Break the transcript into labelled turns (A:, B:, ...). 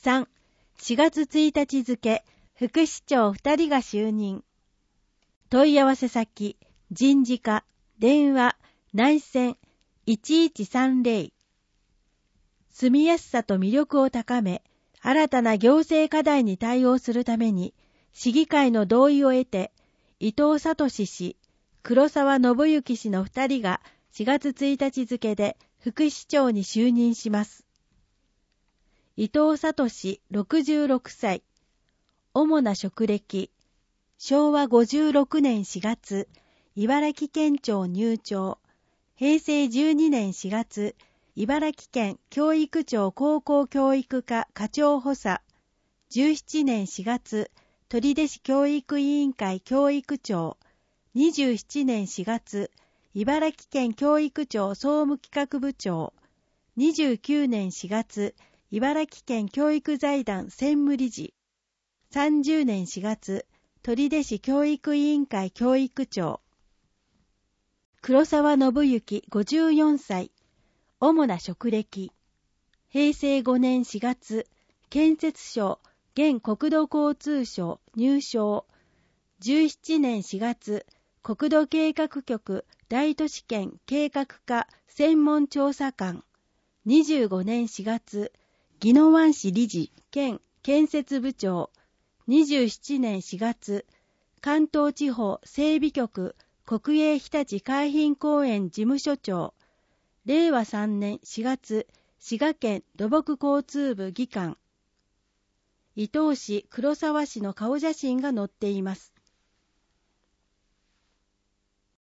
A: 3、4月1日付、副市長2人が就任。問い合わせ先、人事課、電話、内線、1130。住みやすさと魅力を高め、新たな行政課題に対応するために、市議会の同意を得て、伊藤聡氏、黒沢信之氏の2人が4月1日付で副市長に就任します。伊藤聡氏66歳。主な職歴。昭和56年4月、茨城県庁入庁。平成12年4月、茨城県教育庁高校教育課課長補佐。17年4月、取手市教育委員会教育長。27年4月、茨城県教育庁総務企画部長。29年4月、茨城県教育財団専務理事。30年4月、取手市教育委員会教育長。黒沢信之54歳。主な職歴。平成5年4月、建設省、現国土交通省入省。17年4月、国土計画局大都市圏計画課専門調査官。25年4月、宜野湾市理事兼建設部長。27年4月、関東地方整備局国営日立海浜公園事務所長。令和3年4月、滋賀県土木交通部技官。伊東市、黒沢市の顔写真が載っています。